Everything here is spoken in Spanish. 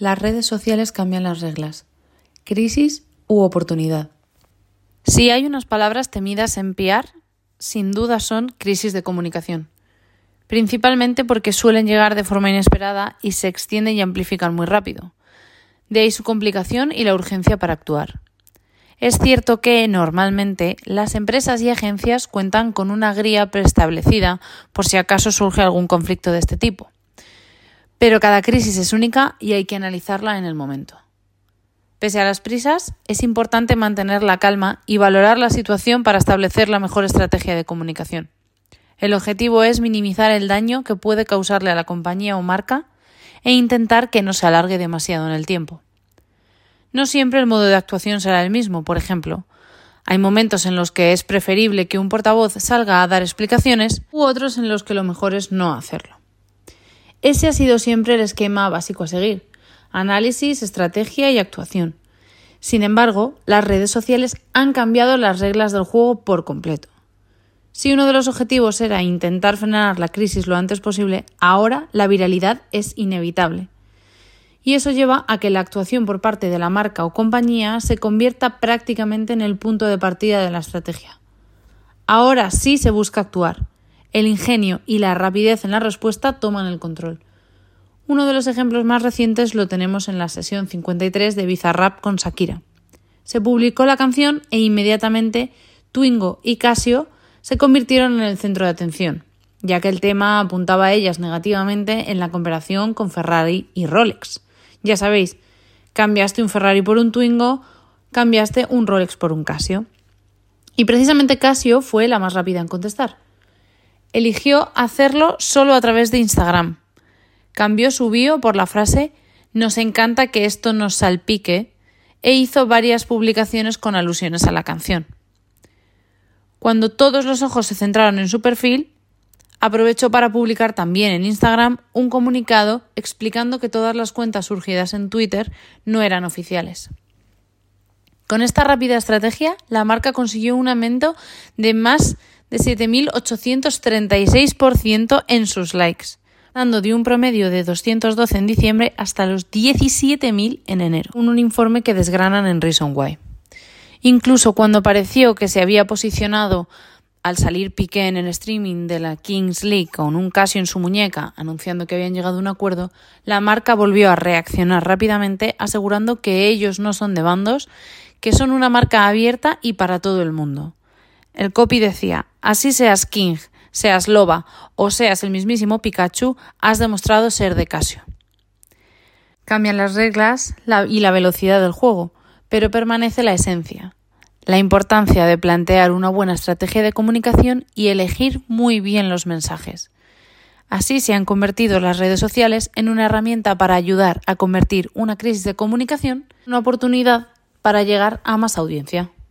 Las redes sociales cambian las reglas. Crisis u oportunidad. Si hay unas palabras temidas en PR, sin duda son crisis de comunicación. Principalmente porque suelen llegar de forma inesperada y se extienden y amplifican muy rápido. De ahí su complicación y la urgencia para actuar. Es cierto que, normalmente, las empresas y agencias cuentan con una guía preestablecida por si acaso surge algún conflicto de este tipo. Pero cada crisis es única y hay que analizarla en el momento. Pese a las prisas, es importante mantener la calma y valorar la situación para establecer la mejor estrategia de comunicación. El objetivo es minimizar el daño que puede causarle a la compañía o marca e intentar que no se alargue demasiado en el tiempo. No siempre el modo de actuación será el mismo. Por ejemplo, hay momentos en los que es preferible que un portavoz salga a dar explicaciones u otros en los que lo mejor es no hacerlo. Ese ha sido siempre el esquema básico a seguir: análisis, estrategia y actuación. Sin embargo, las redes sociales han cambiado las reglas del juego por completo. Si uno de los objetivos era intentar frenar la crisis lo antes posible, ahora la viralidad es inevitable. Y eso lleva a que la actuación por parte de la marca o compañía se convierta prácticamente en el punto de partida de la estrategia. Ahora sí se busca actuar. El ingenio y la rapidez en la respuesta toman el control. Uno de los ejemplos más recientes lo tenemos en la sesión 53 de Bizarrap con Shakira. Se publicó la canción e inmediatamente Twingo y Casio se convirtieron en el centro de atención, ya que el tema apuntaba a ellas negativamente en la comparación con Ferrari y Rolex. Ya sabéis, cambiaste un Ferrari por un Twingo, cambiaste un Rolex por un Casio. Y precisamente Casio fue la más rápida en contestar. Eligió hacerlo solo a través de Instagram. Cambió su bio por la frase «Nos encanta que esto nos salpique» e hizo varias publicaciones con alusiones a la canción. Cuando todos los ojos se centraron en su perfil, aprovechó para publicar también en Instagram un comunicado explicando que todas las cuentas surgidas en Twitter no eran oficiales. Con esta rápida estrategia, la marca consiguió un aumento de más de 7.836% en sus likes, dando de un promedio de 212 en diciembre hasta los 17.000 en enero, un informe que desgranan en Reason Why. Incluso cuando pareció que se había posicionado al salir Piqué en el streaming de la Kings League con un Casio en su muñeca anunciando que habían llegado a un acuerdo, la marca volvió a reaccionar rápidamente asegurando que ellos no son de bandos, que son una marca abierta y para todo el mundo. El copy decía: así seas King, seas Loba o seas el mismísimo Pikachu, has demostrado ser de Casio. Cambian las reglas y la velocidad del juego, pero permanece la esencia. La importancia de plantear una buena estrategia de comunicación y elegir muy bien los mensajes. Así se han convertido las redes sociales en una herramienta para ayudar a convertir una crisis de comunicación en una oportunidad para llegar a más audiencia.